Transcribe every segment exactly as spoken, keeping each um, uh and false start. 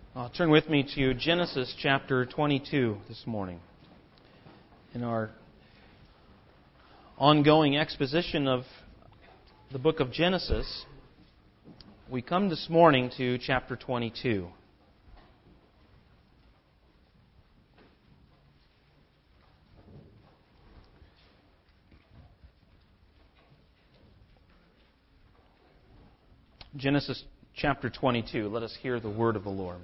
Uh, turn with me to Genesis chapter twenty-two this morning. In our ongoing exposition of the book of Genesis, we come this morning to chapter twenty-two. Genesis chapter twenty-two. Let us hear the word of the Lord.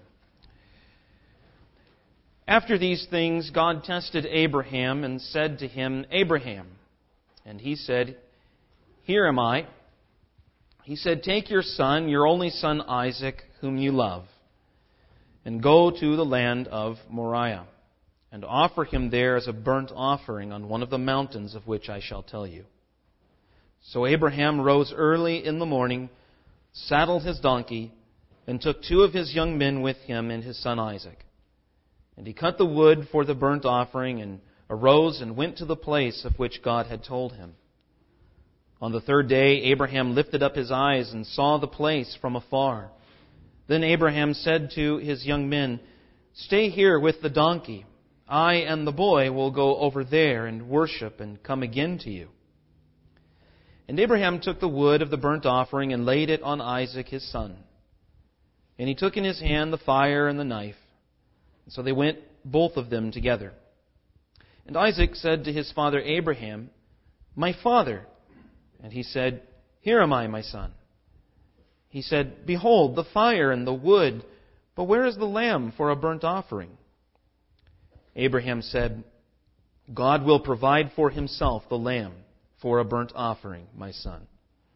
After these things, God tested Abraham and said to him, Abraham. And he said, Here am I. He said, Take your son, your only son Isaac, whom you love, and go to the land of Moriah, and offer him there as a burnt offering on one of the mountains of which I shall tell you. So Abraham rose early in the morning, saddled his donkey, and took two of his young men with him and his son Isaac. And he cut the wood for the burnt offering, and arose and went to the place of which God had told him. On the third day, Abraham lifted up his eyes and saw the place from afar. Then Abraham said to his young men, Stay here with the donkey. I and the boy will go over there and worship and come again to you. And Abraham took the wood of the burnt offering and laid it on Isaac his son. And he took in his hand the fire and the knife. So they went, both of them, together. And Isaac said to his father Abraham, My father. And he said, Here am I, my son. He said, Behold, the fire and the wood, but where is the lamb for a burnt offering? Abraham said, God will provide for himself the lamb for a burnt offering, my son.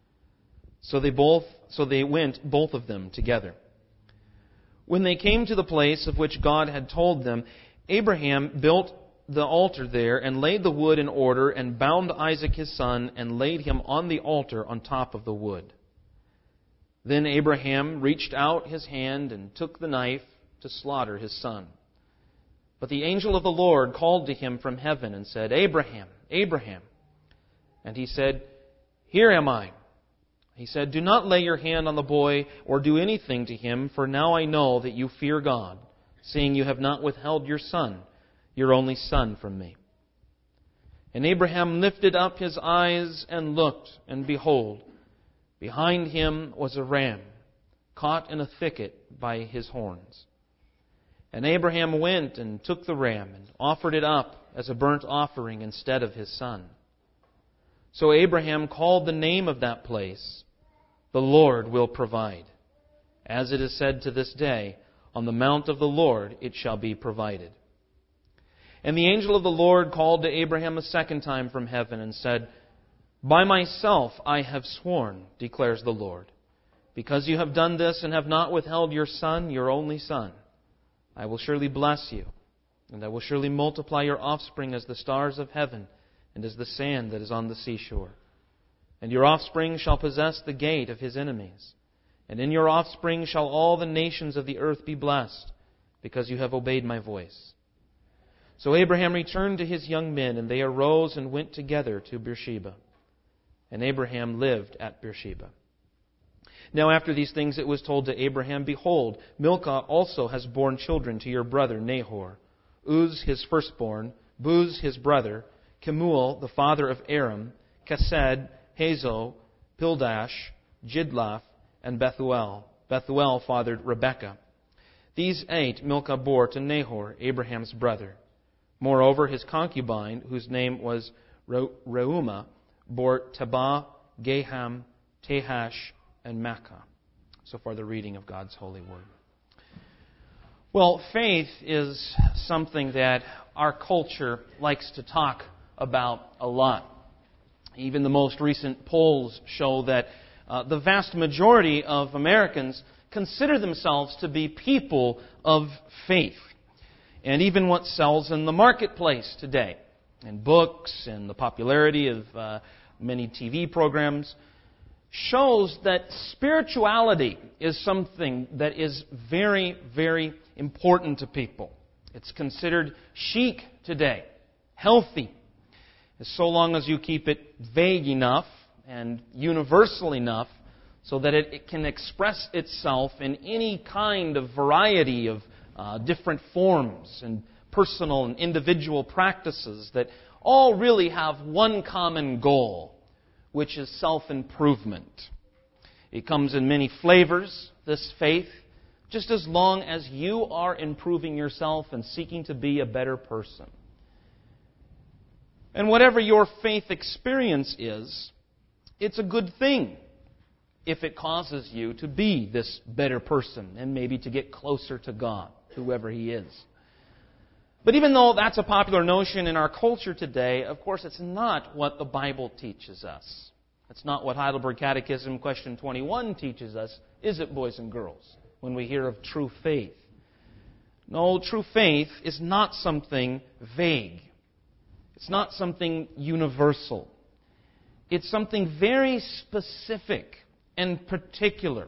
So they both, so they went, both of them, together. When they came to the place of which God had told them, Abraham built the altar there and laid the wood in order and bound Isaac his son and laid him on the altar on top of the wood. Then Abraham reached out his hand and took the knife to slaughter his son. But the angel of the Lord called to him from heaven and said, Abraham, Abraham. And he said, Here am I. He said, Do not lay your hand on the boy or do anything to him, for now I know that you fear God, seeing you have not withheld your son, your only son, from me. And Abraham lifted up his eyes and looked, and behold, behind him was a ram, caught in a thicket by his horns. And Abraham went and took the ram and offered it up as a burnt offering instead of his son. So Abraham called the name of that place, The Lord will provide. As it is said to this day, On the mount of the Lord it shall be provided. And the angel of the Lord called to Abraham a second time from heaven and said, By myself I have sworn, declares the Lord, because you have done this and have not withheld your son, your only son. I will surely bless you, and I will surely multiply your offspring as the stars of heaven and as the sand that is on the seashore. And your offspring shall possess the gate of his enemies. And in your offspring shall all the nations of the earth be blessed, because you have obeyed my voice. So Abraham returned to his young men, and they arose and went together to Beersheba. And Abraham lived at Beersheba. Now after these things it was told to Abraham, Behold, Milcah also has borne children to your brother Nahor, Uz his firstborn, Buz his brother, Kemuel the father of Aram, Kesed, Hazo, Pildash, Jidlaph, and Bethuel. Bethuel fathered Rebekah. These eight Milcah bore to Nahor, Abraham's brother. Moreover, his concubine, whose name was Reumah, bore Tebah, Gaham, Tehash, and Makkah. So far the reading of God's holy word. Well, faith is something that our culture likes to talk about a lot. Even the most recent polls show that uh, the vast majority of Americans consider themselves to be people of faith. And even what sells in the marketplace today, in books and the popularity of uh, many T V programs, shows that spirituality is something that is very, very important to people. It's considered chic today, healthy, so long as you keep it vague enough and universal enough so that it, it can express itself in any kind of variety of uh, different forms and personal and individual practices that all really have one common goal, which is self-improvement. It comes in many flavors, this faith, just as long as you are improving yourself and seeking to be a better person. And whatever your faith experience is, it's a good thing if it causes you to be this better person and maybe to get closer to God, whoever He is. But even though that's a popular notion in our culture today, of course it's not what the Bible teaches us. It's not what Heidelberg Catechism question twenty-one teaches us, is it, boys and girls, when we hear of true faith? No, true faith is not something vague. It's not something universal. It's something very specific and particular.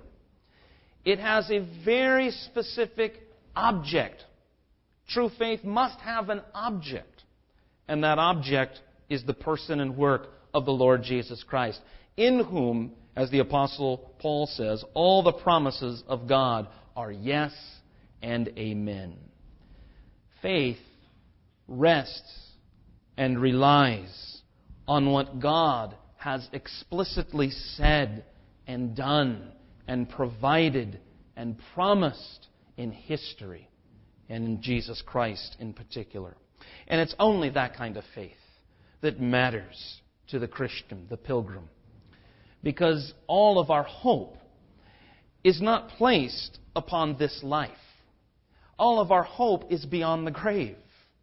It has a very specific object. True faith must have an object. And that object is the person and work of the Lord Jesus Christ, in whom, as the Apostle Paul says, all the promises of God are yes and amen. Faith rests and relies on what God has explicitly said and done and provided and promised in history and in Jesus Christ in particular. And it's only that kind of faith that matters to the Christian, the pilgrim. Because all of our hope is not placed upon this life. All of our hope is beyond the grave.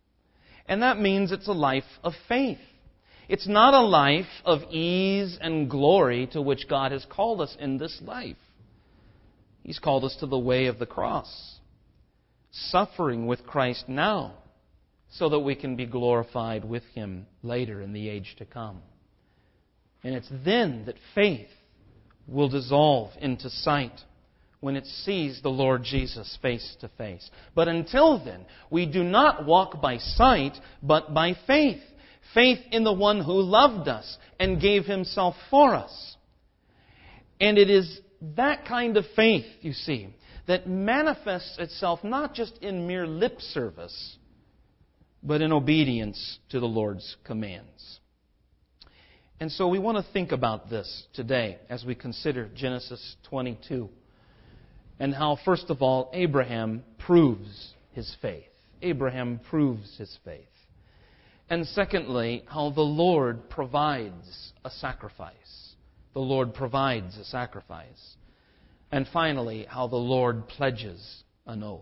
And that means it's a life of faith. It's not a life of ease and glory to which God has called us in this life. He's called us to the way of the cross, suffering with Christ now, so that we can be glorified with Him later in the age to come. And it's then that faith will dissolve into sight, when it sees the Lord Jesus face to face. But until then, we do not walk by sight, but by faith. Faith in the one who loved us and gave Himself for us. And it is that kind of faith, you see, that manifests itself not just in mere lip service, but in obedience to the Lord's commands. And so we want to think about this today as we consider Genesis twenty-two. And how, first of all, Abraham proves his faith. Abraham proves his faith. And secondly, how the Lord provides a sacrifice. The Lord provides a sacrifice. And finally, how the Lord pledges an oath.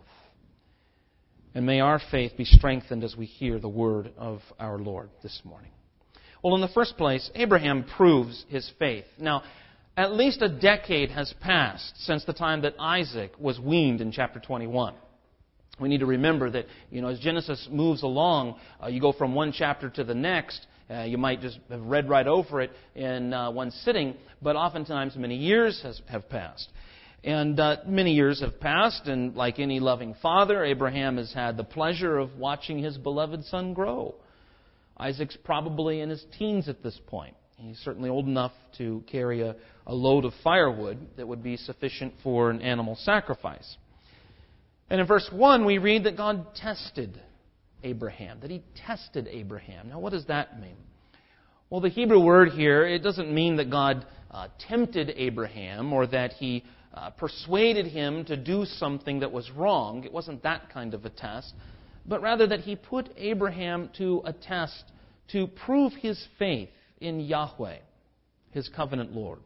And may our faith be strengthened as we hear the word of our Lord this morning. Well, in the first place, Abraham proves his faith. Now, at least a decade has passed since the time that Isaac was weaned in chapter twenty-one. We need to remember that, you know, as Genesis moves along, uh, you go from one chapter to the next. Uh, you might just have read right over it in uh, one sitting, but oftentimes many years has, have passed. And uh, many years have passed, and like any loving father, Abraham has had the pleasure of watching his beloved son grow. Isaac's probably in his teens at this point. He's certainly old enough to carry a, a load of firewood that would be sufficient for an animal sacrifice. And in verse one, we read that God tested Abraham, that He tested Abraham. Now, what does that mean? Well, the Hebrew word here, it doesn't mean that God uh, tempted Abraham or that He uh, persuaded him to do something that was wrong. It wasn't that kind of a test, but rather that He put Abraham to a test to prove his faith in Yahweh, His covenant Lord.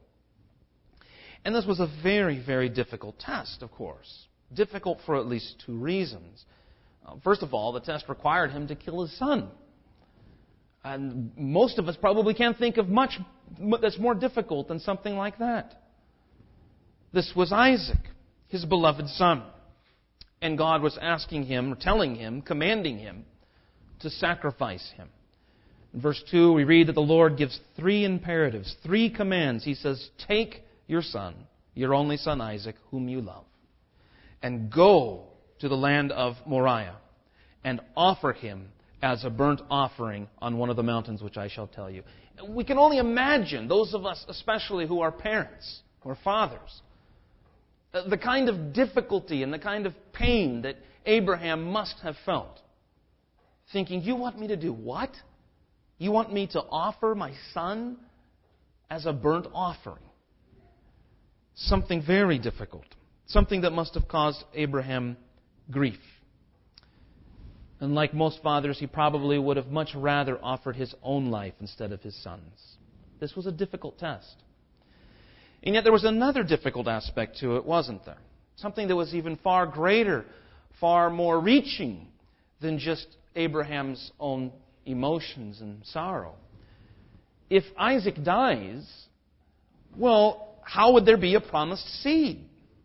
And this was a very, very difficult test, of course. Difficult for at least two reasons. Uh, first of all, the test required him to kill his son. And most of us probably can't think of much that's more difficult than something like that. This was Isaac, his beloved son. And God was asking him, telling him, commanding him to sacrifice him. In verse two, we read that the Lord gives three imperatives, three commands. He says, take your son, your only son Isaac, whom you love, and go to the land of Moriah and offer him as a burnt offering on one of the mountains which I shall tell you. We can only imagine, those of us especially who are parents, or fathers. The kind of difficulty and the kind of pain that Abraham must have felt. Thinking, you want me to do what? You want me to offer my son as a burnt offering? Something very difficult. Something that must have caused Abraham grief. And like most fathers, he probably would have much rather offered his own life instead of his son's. This was a difficult test. And yet there was another difficult aspect to it, wasn't there? Something that was even far greater, far more reaching than just Abraham's own emotions and sorrow. If Isaac dies, well, how would there be a promised seed?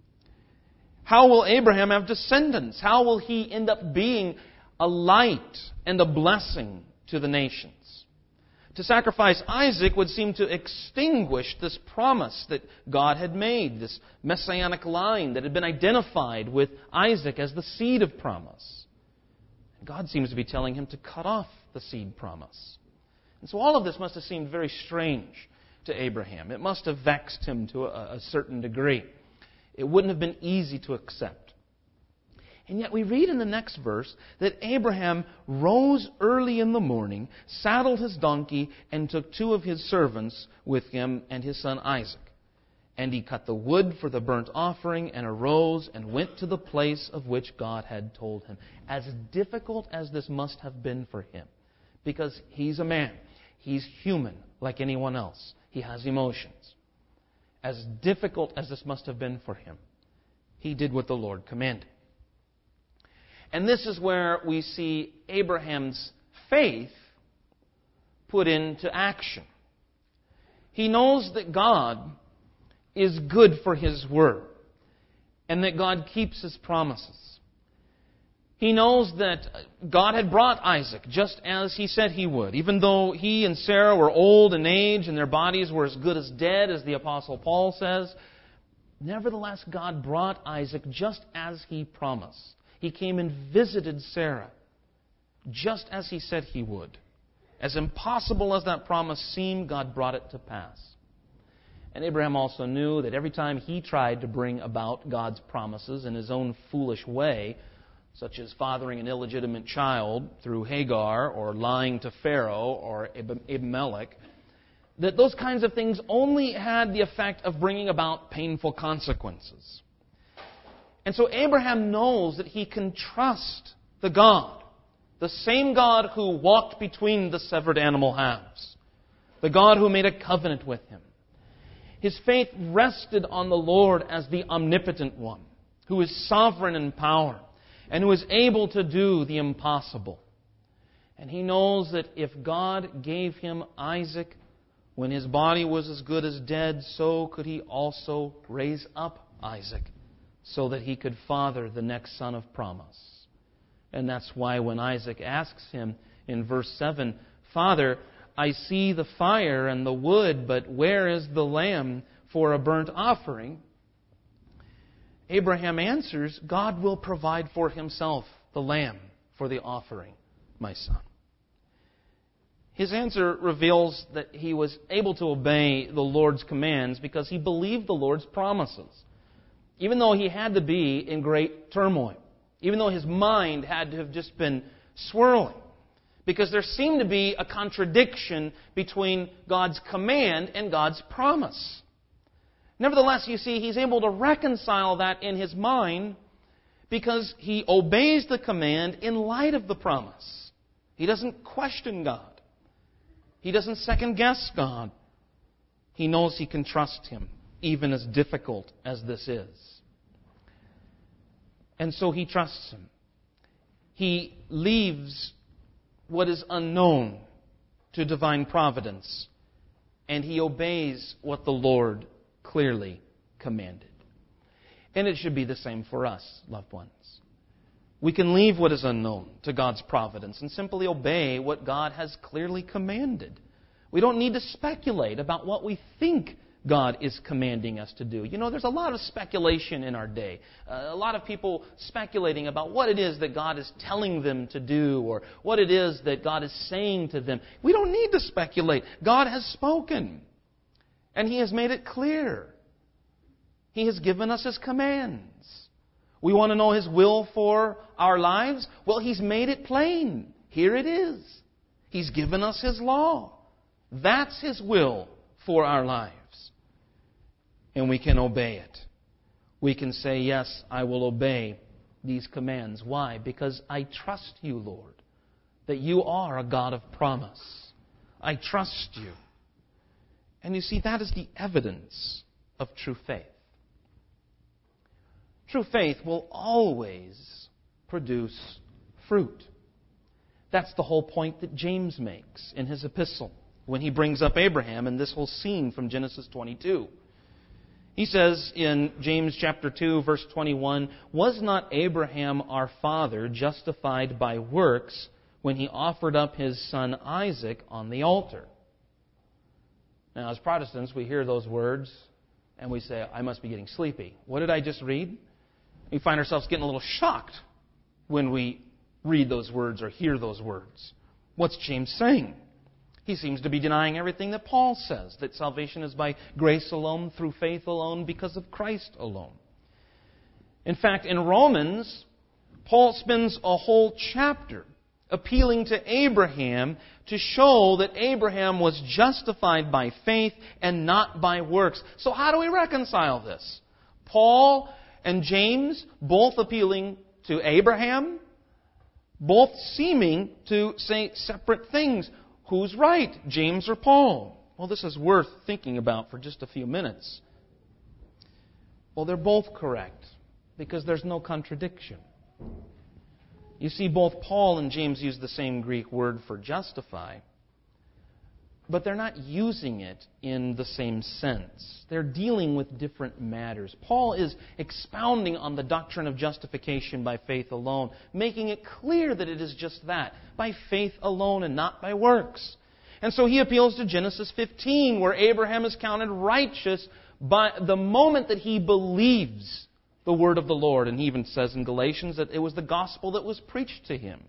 How will Abraham have descendants? How will he end up being a light and a blessing to the nations? To sacrifice Isaac would seem to extinguish this promise that God had made, this messianic line that had been identified with Isaac as the seed of promise. God seems to be telling him to cut off the seed promise. And so all of this must have seemed very strange to Abraham. It must have vexed him to a, a certain degree. It wouldn't have been easy to accept. And yet we read in the next verse that Abraham rose early in the morning, saddled his donkey, and took two of his servants with him and his son Isaac. And he cut the wood for the burnt offering and arose and went to the place of which God had told him. As difficult as this must have been for him, because he's a man, he's human like anyone else, he has emotions. As difficult as this must have been for him, he did what the Lord commanded. And this is where we see Abraham's faith put into action. He knows that God is good for His word and that God keeps His promises. He knows that God had brought Isaac just as He said He would. Even though he and Sarah were old in age and their bodies were as good as dead, as the Apostle Paul says, nevertheless God brought Isaac just as He promised. He came and visited Sarah, just as He said He would. As impossible as that promise seemed, God brought it to pass. And Abraham also knew that every time he tried to bring about God's promises in his own foolish way, such as fathering an illegitimate child through Hagar, or lying to Pharaoh or Abimelech, that those kinds of things only had the effect of bringing about painful consequences. And so Abraham knows that he can trust the God, the same God who walked between the severed animal halves, the God who made a covenant with him. His faith rested on the Lord as the omnipotent one, who is sovereign in power and who is able to do the impossible. And he knows that if God gave him Isaac when his body was as good as dead, so could He also raise up Isaac, so that he could father the next son of promise. And that's why when Isaac asks him in verse seven, Father, I see the fire and the wood, but where is the lamb for a burnt offering? Abraham answers, God will provide for Himself the lamb for the offering, my son. His answer reveals that he was able to obey the Lord's commands because he believed the Lord's promises. Even though he had to be in great turmoil. Even though his mind had to have just been swirling. Because there seemed to be a contradiction between God's command and God's promise. Nevertheless, you see, he's able to reconcile that in his mind because he obeys the command in light of the promise. He doesn't question God. He doesn't second-guess God. He knows he can trust Him, even as difficult as this is. And so he trusts Him. He leaves what is unknown to divine providence, and he obeys what the Lord clearly commanded. And it should be the same for us, loved ones. We can leave what is unknown to God's providence and simply obey what God has clearly commanded. We don't need to speculate about what we think God is commanding us to do. You know, there's a lot of speculation in our day. Uh, a lot of people speculating about what it is that God is telling them to do or what it is that God is saying to them. We don't need to speculate. God has spoken. And He has made it clear. He has given us His commands. We want to know His will for our lives? Well, He's made it plain. Here it is. He's given us His law. That's His will for our lives. And we can obey it. We can say, yes, I will obey these commands. Why? Because I trust You, Lord, that You are a God of promise. I trust You. And you see, that is the evidence of true faith. True faith will always produce fruit. That's the whole point that James makes in his epistle when he brings up Abraham and this whole scene from Genesis twenty-two. He says in James chapter two, verse twenty-one, "Was not Abraham our father justified by works when he offered up his son Isaac on the altar?" Now, as Protestants, we hear those words and we say, I must be getting sleepy. What did I just read? We find ourselves getting a little shocked when we read those words or hear those words. What's James saying? He seems to be denying everything that Paul says, that salvation is by grace alone, through faith alone, because of Christ alone. In fact, in Romans, Paul spends a whole chapter appealing to Abraham to show that Abraham was justified by faith and not by works. So how do we reconcile this? Paul and James both appealing to Abraham, both seeming to say separate things. Who's right, James or Paul? Well, this is worth thinking about for just a few minutes. Well, they're both correct because there's no contradiction. You see, both Paul and James use the same Greek word for justify, but they're not using it in the same sense. They're dealing with different matters. Paul is expounding on the doctrine of justification by faith alone, making it clear that it is just that, by faith alone and not by works. And so he appeals to Genesis fifteen, where Abraham is counted righteous by the moment that he believes the word of the Lord. And he even says in Galatians that it was the gospel that was preached to him.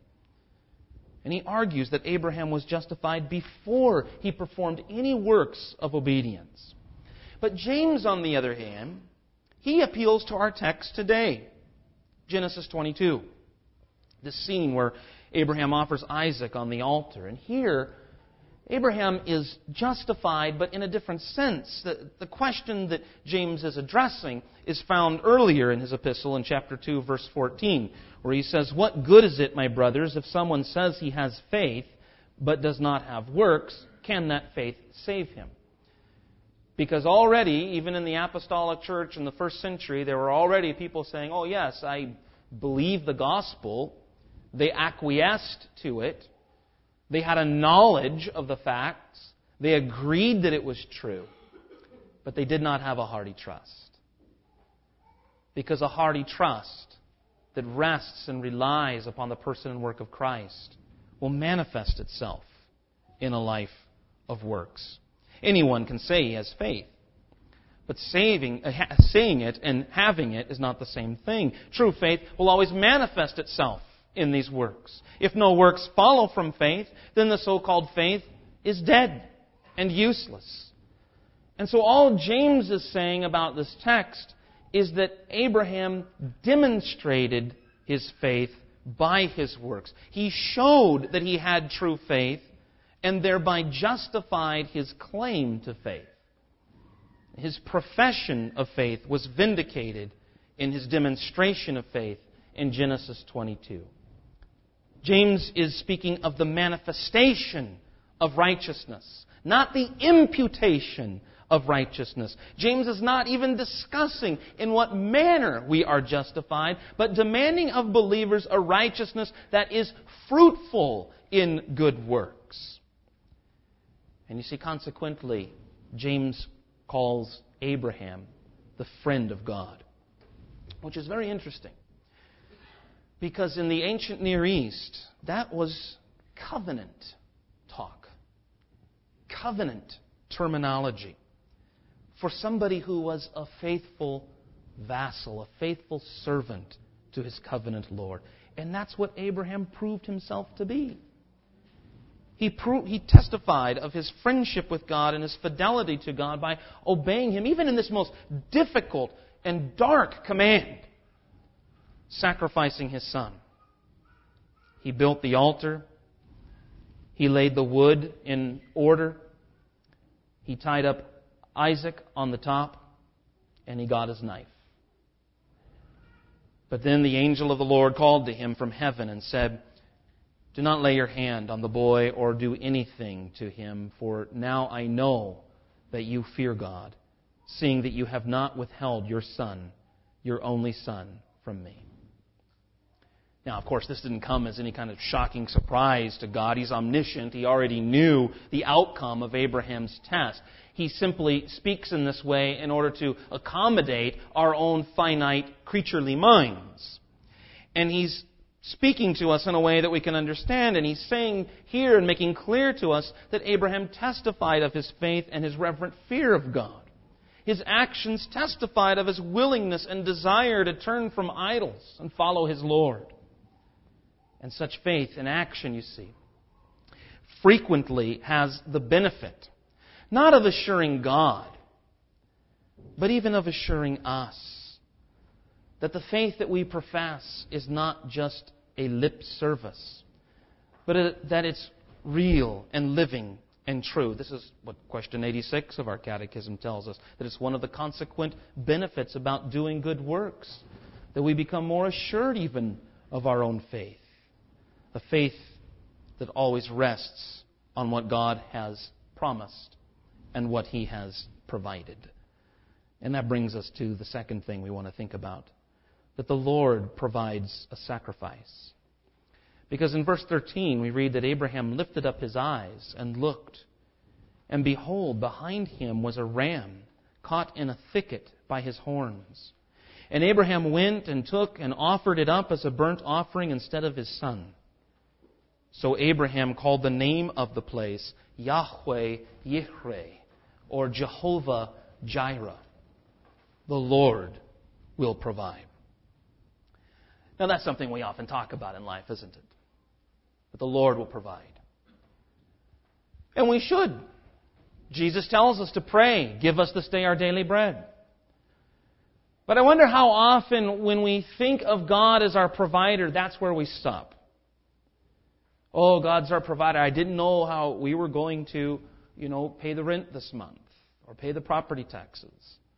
And he argues that Abraham was justified before he performed any works of obedience. But James, on the other hand, he appeals to our text today. Genesis twenty-two. This scene where Abraham offers Isaac on the altar. And here, Abraham is justified, but in a different sense. The, the question that James is addressing is found earlier in his epistle in chapter two, verse fourteen, where he says, "What good is it, my brothers, if someone says he has faith, but does not have works? Can that faith save him?" Because already, even in the apostolic church in the first century, there were already people saying, oh yes, I believe the gospel. They acquiesced to it. They had a knowledge of the facts. They agreed that it was true. But they did not have a hearty trust. Because a hearty trust that rests and relies upon the person and work of Christ will manifest itself in a life of works. Anyone can say he has faith. But saving, uh, ha- saying it and having it is not the same thing. True faith will always manifest itself in these works. If no works follow from faith, then the so-called faith is dead and useless. And so all James is saying about this text is that Abraham demonstrated his faith by his works. He showed that he had true faith and thereby justified his claim to faith. His profession of faith was vindicated in his demonstration of faith in Genesis twenty-two. James is speaking of the manifestation of righteousness, not the imputation of righteousness. James is not even discussing in what manner we are justified, but demanding of believers a righteousness that is fruitful in good works. And you see, consequently, James calls Abraham the friend of God, which is very interesting. Because in the ancient Near East, that was covenant talk, covenant terminology for somebody who was a faithful vassal, a faithful servant to his covenant Lord. And that's what Abraham proved himself to be. He proved, he testified of his friendship with God and his fidelity to God by obeying Him, even in this most difficult and dark command, sacrificing His Son. He built the altar. He laid the wood in order. He tied up Isaac on the top, and he got his knife. But then the angel of the Lord called to him from heaven and said, "Do not lay your hand on the boy or do anything to him, for now I know that you fear God, seeing that you have not withheld your son, your only son, from me." Now, of course, this didn't come as any kind of shocking surprise to God. He's omniscient. He already knew the outcome of Abraham's test. He simply speaks in this way in order to accommodate our own finite, creaturely minds. And He's speaking to us in a way that we can understand. And He's saying here and making clear to us that Abraham testified of his faith and his reverent fear of God. His actions testified of his willingness and desire to turn from idols and follow his Lord. And such faith in action, you see, frequently has the benefit, not of assuring God, but even of assuring us that the faith that we profess is not just a lip service, but it, that it's real and living and true. This is what question eighty-six of our catechism tells us, that it's one of the consequent benefits about doing good works, that we become more assured even of our own faith. The faith that always rests on what God has promised and what He has provided. And that brings us to the second thing we want to think about, that the Lord provides a sacrifice. Because in verse thirteen we read that Abraham lifted up his eyes and looked, and behold, behind him was a ram caught in a thicket by his horns. And Abraham went and took and offered it up as a burnt offering instead of his son. So Abraham called the name of the place Yahweh Yireh, or Jehovah Jireh. The Lord will provide. Now that's something we often talk about in life, isn't it? But the Lord will provide. And we should. Jesus tells us to pray, "Give us this day our daily bread." But I wonder how often when we think of God as our provider, that's where we stop. Oh, God's our provider. I didn't know how we were going to, you know, pay the rent this month, or pay the property taxes,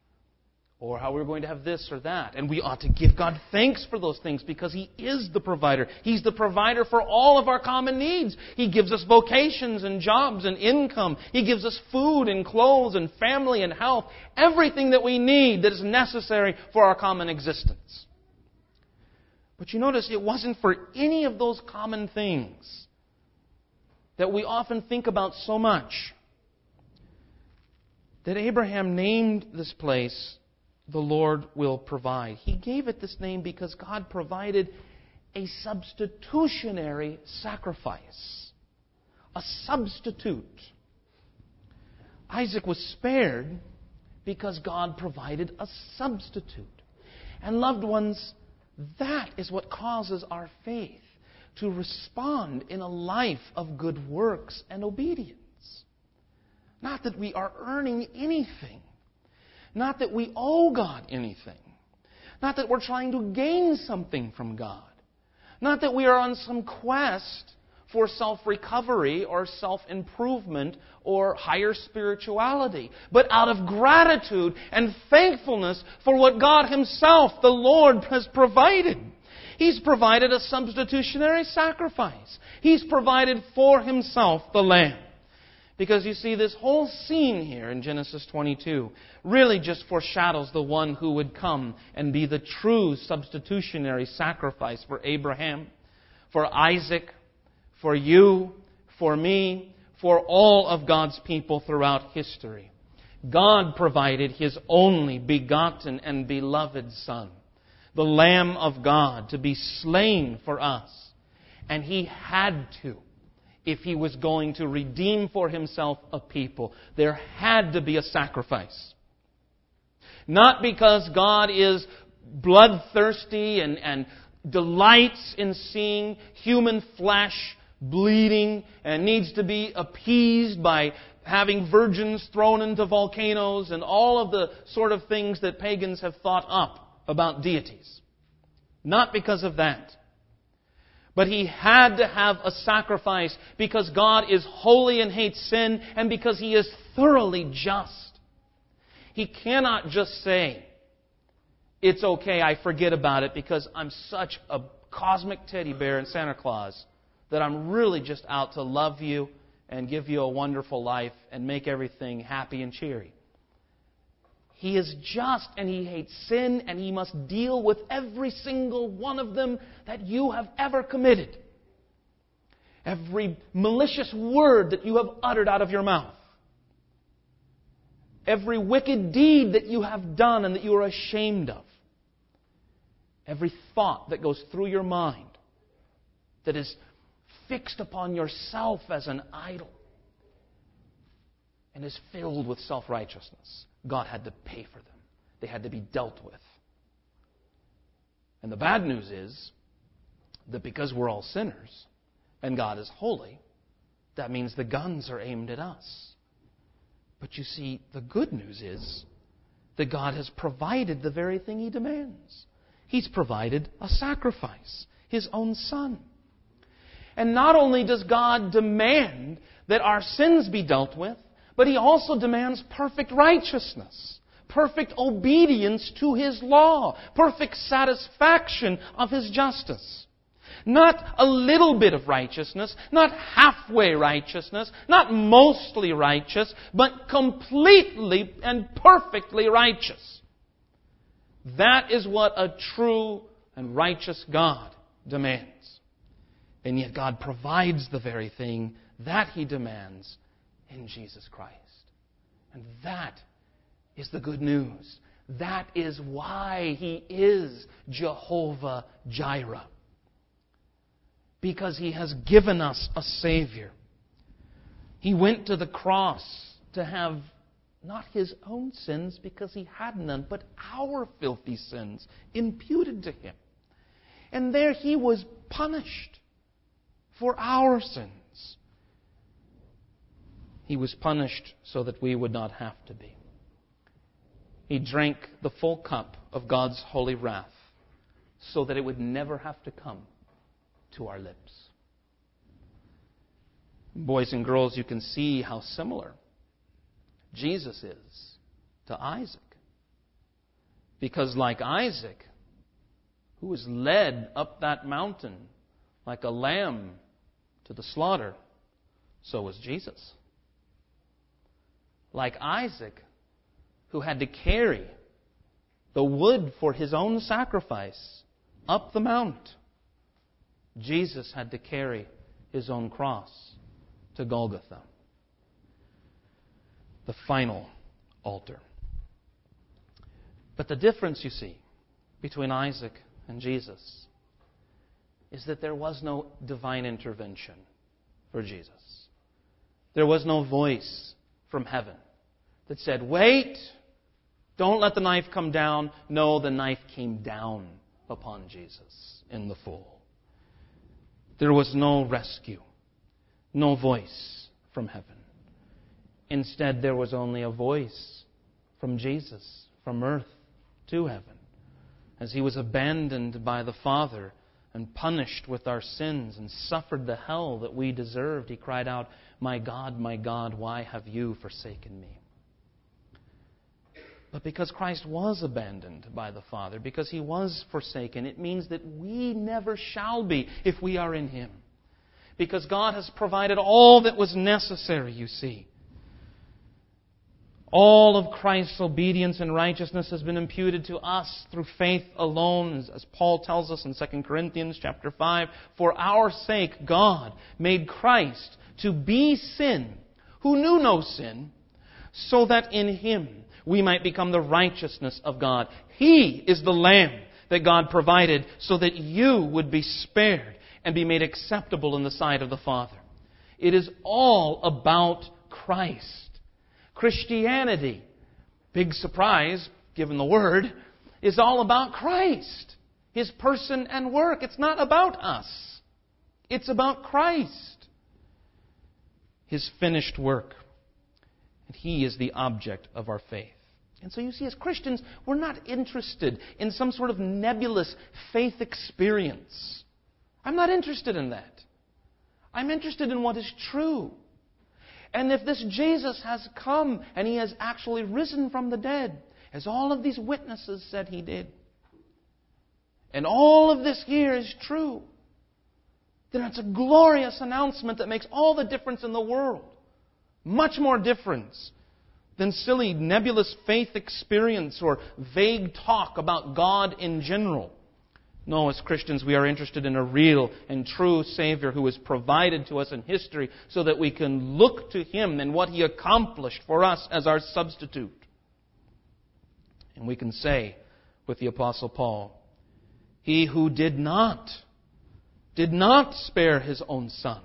or how we were going to have this or that. And we ought to give God thanks for those things because He is the provider. He's the provider for all of our common needs. He gives us vocations and jobs and income. He gives us food and clothes and family and health. Everything that we need that is necessary for our common existence. But you notice it wasn't for any of those common things that we often think about so much that Abraham named this place, "The Lord will provide." He gave it this name because God provided a substitutionary sacrifice. A substitute. Isaac was spared because God provided a substitute. And loved ones, that is what causes our faith to respond in a life of good works and obedience. Not that we are earning anything. Not that we owe God anything. Not that we're trying to gain something from God. Not that we are on some quest for self-recovery or self-improvement or higher spirituality, but out of gratitude and thankfulness for what God Himself, the Lord, has provided. He's provided a substitutionary sacrifice. He's provided for Himself the Lamb. Because you see, this whole scene here in Genesis twenty-two really just foreshadows the one who would come and be the true substitutionary sacrifice for Abraham, for Isaac, for you, for me, for all of God's people throughout history. God provided His only begotten and beloved Son, the Lamb of God, to be slain for us. And He had to. If He was going to redeem for Himself a people, there had to be a sacrifice. Not because God is bloodthirsty and, and delights in seeing human flesh bleeding and needs to be appeased by having virgins thrown into volcanoes and all of the sort of things that pagans have thought up about deities. Not because of that. But He had to have a sacrifice because God is holy and hates sin, and because He is thoroughly just. He cannot just say, it's okay, I forget about it because I'm such a cosmic teddy bear and Santa Claus that I'm really just out to love you and give you a wonderful life and make everything happy and cheery. He is just and He hates sin, and He must deal with every single one of them that you have ever committed. Every malicious word that you have uttered out of your mouth. Every wicked deed that you have done and that you are ashamed of. Every thought that goes through your mind that is fixed upon yourself as an idol and is filled with self-righteousness. God had to pay for them. They had to be dealt with. And the bad news is that because we're all sinners and God is holy, that means the guns are aimed at us. But you see, the good news is that God has provided the very thing He demands. He's provided a sacrifice, His own Son. And not only does God demand that our sins be dealt with, but He also demands perfect righteousness, perfect obedience to His law, perfect satisfaction of His justice. Not a little bit of righteousness, not halfway righteousness, not mostly righteous, but completely and perfectly righteous. That is what a true and righteous God demands. And yet God provides the very thing that He demands in Jesus Christ. And that is the good news. That is why He is Jehovah Jireh. Because He has given us a Savior. He went to the cross to have not His own sins, because He had none, but our filthy sins imputed to Him. And there He was punished for our sins. He was punished so that we would not have to be. He drank the full cup of God's holy wrath so that it would never have to come to our lips. Boys and girls, you can see how similar Jesus is to Isaac. Because like Isaac, who was led up that mountain like a lamb to the slaughter, so was Jesus. Like Isaac, who had to carry the wood for his own sacrifice up the mount, Jesus had to carry His own cross to Golgotha, the final altar. But the difference, you see, between Isaac and Jesus is that there was no divine intervention for Jesus. There was no voice from heaven that said, wait, don't let the knife come down. No, the knife came down upon Jesus in the full. There was no rescue, no voice from heaven. Instead, there was only a voice from Jesus, from earth to heaven. As He was abandoned by the Father and punished with our sins and suffered the hell that we deserved, He cried out, my God, my God, why have you forsaken me? But because Christ was abandoned by the Father, because He was forsaken, it means that we never shall be if we are in Him. Because God has provided all that was necessary, you see. All of Christ's obedience and righteousness has been imputed to us through faith alone, as Paul tells us in Second Corinthians chapter five. For our sake, God made Christ to be sin, who knew no sin, so that in Him we might become the righteousness of God. He is the Lamb that God provided so that you would be spared and be made acceptable in the sight of the Father. It is all about Christ. Christianity, big surprise given the word, is all about Christ, His person and work. It's not about us. It's about Christ, His finished work. And He is the object of our faith. And so you see, as Christians, we're not interested in some sort of nebulous faith experience. I'm not interested in that. I'm interested in what is true. And if this Jesus has come and He has actually risen from the dead, as all of these witnesses said He did, and all of this here is true, then it's a glorious announcement that makes all the difference in the world. Much more difference than silly, nebulous faith experience or vague talk about God in general. No, as Christians, we are interested in a real and true Savior who is provided to us in history so that we can look to Him and what He accomplished for us as our substitute. And we can say with the Apostle Paul, He who did not, did not spare His own Son,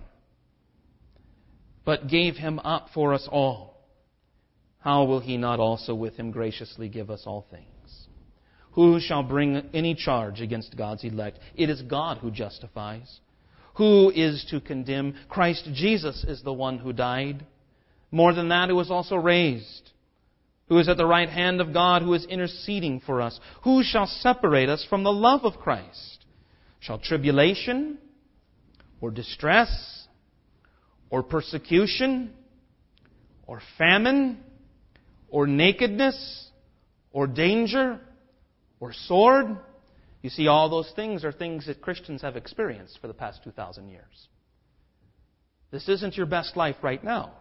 but gave Him up for us all, how will He not also with Him graciously give us all things? Who shall bring any charge against God's elect? It is God who justifies. Who is to condemn? Christ Jesus is the one who died. More than that, who was also raised, who is at the right hand of God, who is interceding for us. Who shall separate us from the love of Christ? Shall tribulation, or distress, or persecution, or famine, or nakedness, or danger, or sword? You see, all those things are things that Christians have experienced for the past two thousand years. This isn't your best life right now.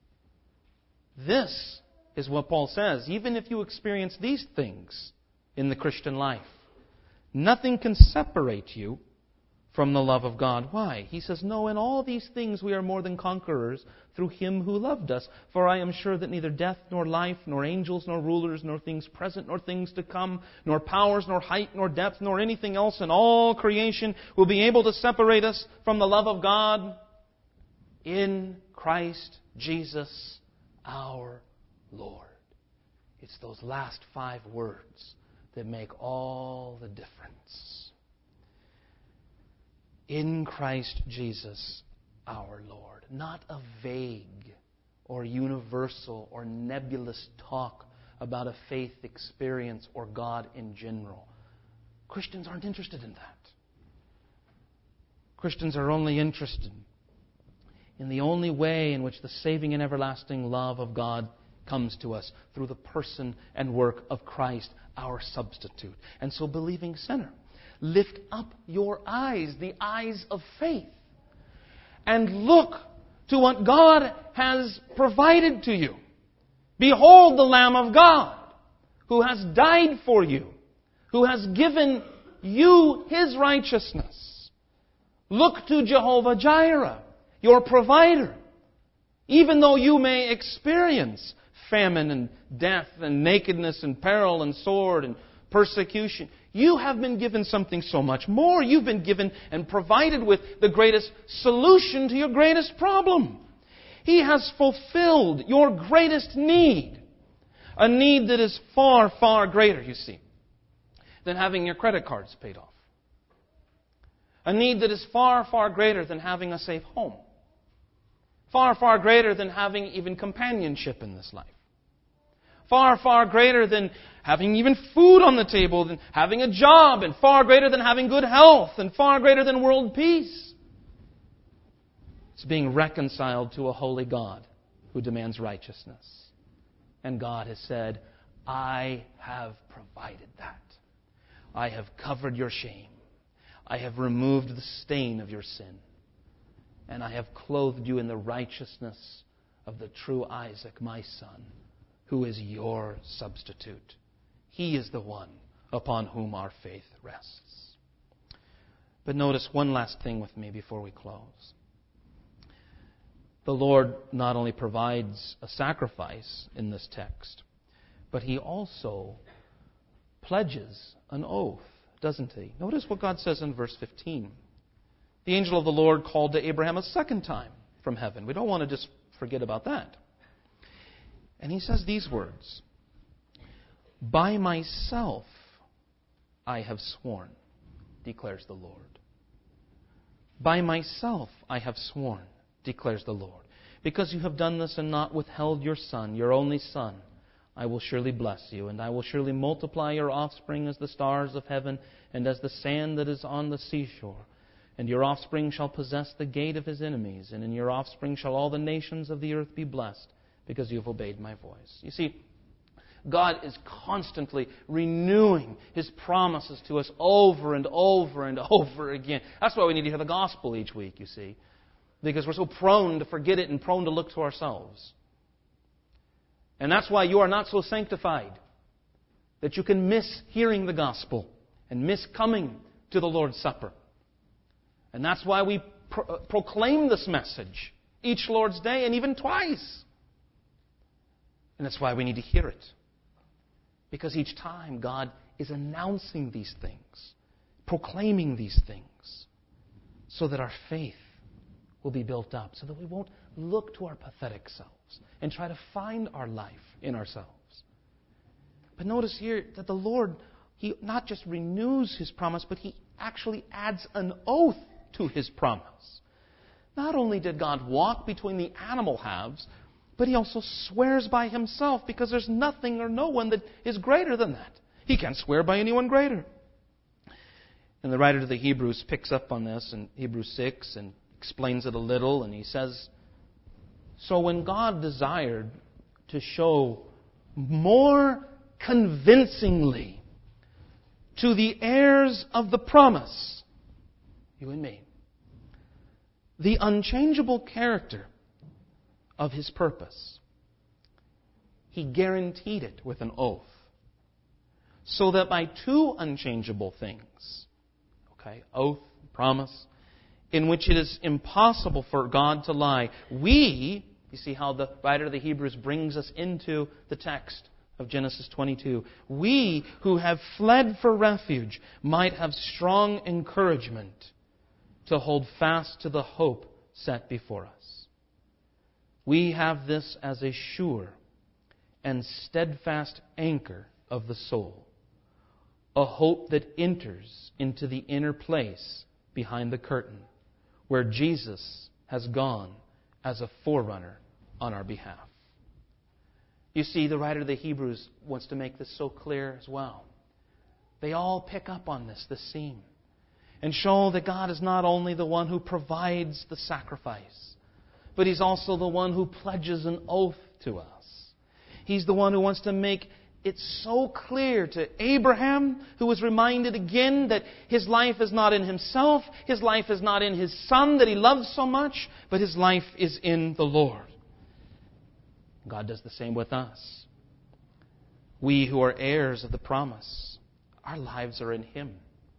This is what Paul says. Even if you experience these things in the Christian life, nothing can separate you from the love of God. Why? He says, no, in all these things we are more than conquerors through Him who loved us. For I am sure that neither death, nor life, nor angels, nor rulers, nor things present, nor things to come, nor powers, nor height, nor depth, nor anything else in all creation will be able to separate us from the love of God in Christ Jesus our Lord. It's those last five words that make all the difference. In Christ Jesus our Lord. Not a vague or universal or nebulous talk about a faith experience or God in general. Christians aren't interested in that. Christians are only interested in the only way in which the saving and everlasting love of God comes to us, through the person and work of Christ, our substitute. And so, believing sinner, lift up your eyes, the eyes of faith, and look to what God has provided to you. Behold the Lamb of God, who has died for you, who has given you His righteousness. Look to Jehovah Jireh, your provider. Even though you may experience famine and death and nakedness and peril and sword and persecution, you have been given something so much more. You've been given and provided with the greatest solution to your greatest problem. He has fulfilled your greatest need. A need that is far, far greater, you see, than having your credit cards paid off. A need that is far, far greater than having a safe home. Far, far greater than having even companionship in this life. Far, far greater than having even food on the table, than having a job, and far greater than having good health, and far greater than world peace. It's being reconciled to a holy God who demands righteousness. And God has said, I have provided that. I have covered your shame. I have removed the stain of your sin. And I have clothed you in the righteousness of the true Isaac, my son, who is your substitute. He is the one upon whom our faith rests. But notice one last thing with me before we close. The Lord not only provides a sacrifice in this text, but He also pledges an oath, doesn't He? Notice what God says in verse fifteen. The angel of the Lord called to Abraham a second time from heaven. We don't want to just forget about that. And he says these words, by myself I have sworn, declares the Lord. By myself I have sworn, declares the Lord. Because you have done this and not withheld your son, your only son, I will surely bless you, and I will surely multiply your offspring as the stars of heaven and as the sand that is on the seashore. And your offspring shall possess the gate of his enemies, and in your offspring shall all the nations of the earth be blessed, because you have obeyed my voice. You see, God is constantly renewing His promises to us over and over and over again. That's why we need to hear the gospel each week, you see. Because we're so prone to forget it and prone to look to ourselves. And that's why you are not so sanctified that you can miss hearing the gospel and miss coming to the Lord's Supper. And that's why we pro- proclaim this message each Lord's Day and even twice. And that's why we need to hear it. Because each time God is announcing these things, proclaiming these things, so that our faith will be built up, so that we won't look to our pathetic selves and try to find our life in ourselves. But notice here that the Lord, He not just renews His promise, but He actually adds an oath to His promise. Not only did God walk between the animal halves, but He also swears by Himself, because there's nothing or no one that is greater than that. He can't swear by anyone greater. And the writer to the Hebrews picks up on this in Hebrews six and explains it a little, and he says, so when God desired to show more convincingly to the heirs of the promise, you and me, the unchangeable character of His purpose, He guaranteed it with an oath, so that by two unchangeable things, okay, oath, promise, in which it is impossible for God to lie, we, you see how the writer of the Hebrews brings us into the text of Genesis twenty-two, we who have fled for refuge might have strong encouragement to hold fast to the hope set before us. We have this as a sure and steadfast anchor of the soul, a hope that enters into the inner place behind the curtain, where Jesus has gone as a forerunner on our behalf. You see, the writer of the Hebrews wants to make this so clear as well. They all pick up on this, this theme, and show that God is not only the one who provides the sacrifice, but He's also the one who pledges an oath to us. He's the one who wants to make it's so clear to Abraham, who was reminded again that his life is not in himself, his life is not in his son that he loves so much, but his life is in the Lord. God does the same with us. We who are heirs of the promise, our lives are in Him.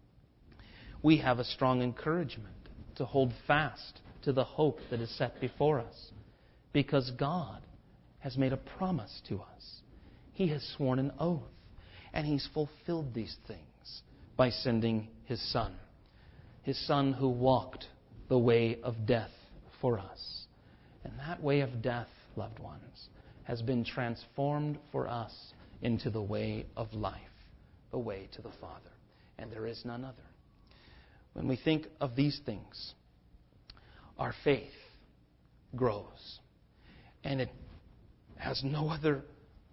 We have a strong encouragement to hold fast to the hope that is set before us, because God has made a promise to us. He has sworn an oath, and He's fulfilled these things by sending His Son. His Son who walked the way of death for us. And that way of death, loved ones, has been transformed for us into the way of life, the way to the Father. And there is none other. When we think of these things, our faith grows. And it has no other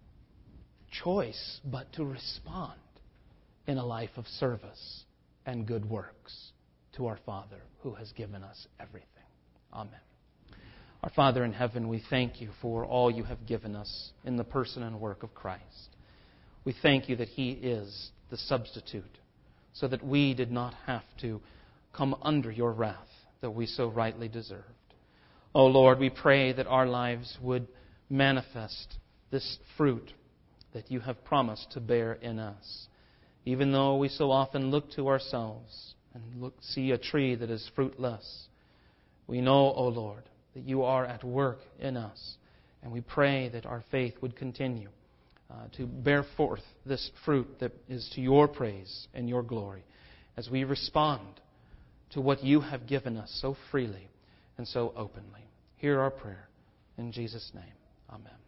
choice but to respond in a life of service and good works to our Father who has given us everything. Amen. Our Father in heaven, we thank You for all You have given us in the person and work of Christ. We thank You that He is the substitute, so that we did not have to come under Your wrath that we so rightly deserved. Oh Lord, we pray that our lives would manifest this fruit that You have promised to bear in us. Even though we so often look to ourselves and look, see a tree that is fruitless, we know, O Lord, that You are at work in us. And we pray that our faith would continue uh, to bear forth this fruit that is to Your praise and Your glory as we respond to what You have given us so freely and so openly. Hear our prayer. In Jesus' name, amen.